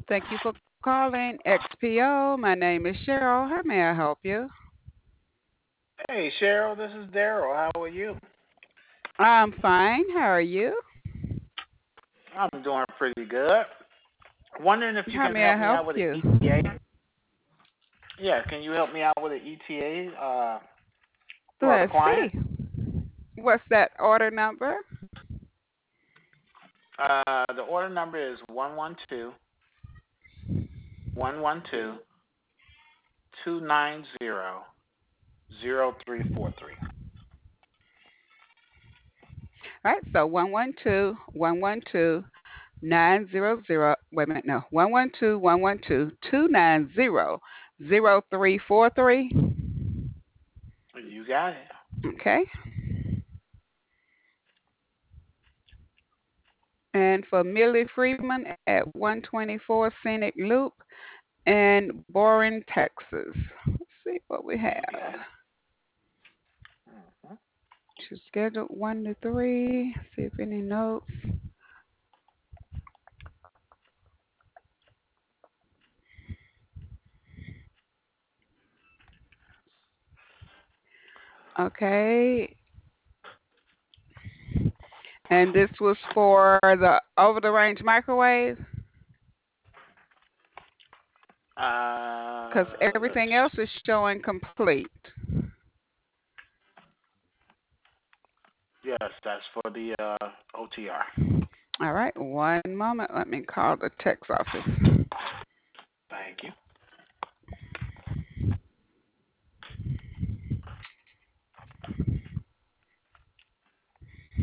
Thank you for calling XPO. My name is Cheryl. How may I help you? Hey Cheryl, this is Daryl. How are you? I'm fine. How are you? I'm doing pretty good. Wondering if you How can may I help me help out with an you? ETA. Yeah, can you help me out with an ETA for a Let's client? see. What's that order number? The order number is 112-112-290-0343. All right, so 112-112-900. Wait a minute, no. 112-112-290-0343. You got it. Okay. And for Millie Freeman at 124 Scenic Loop in Boring, Texas. Let's see what we You have. got it. Mhm. She's scheduled 1 to 3. See if any notes. Okay. And this was for the over the range microwave because Let's. everything else is showing complete. Yes, that's for the OTR. All right. One moment. Let me call the text office. Thank you.